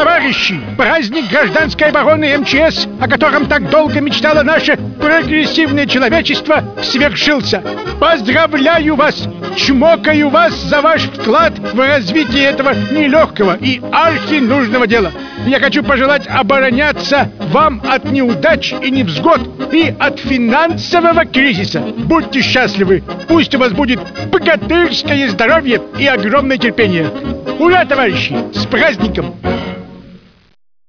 Товарищи, праздник гражданской обороны МЧС, о котором так долго мечтало наше прогрессивное человечество, свершился. Поздравляю вас! Чмокаю вас за ваш вклад в развитие этого нелегкого и архинужного дела. Я хочу пожелать обороняться вам от неудач и невзгод и от финансового кризиса. Будьте счастливы! Пусть у вас будет богатырское здоровье и огромное терпение. Ура, товарищи! С праздником!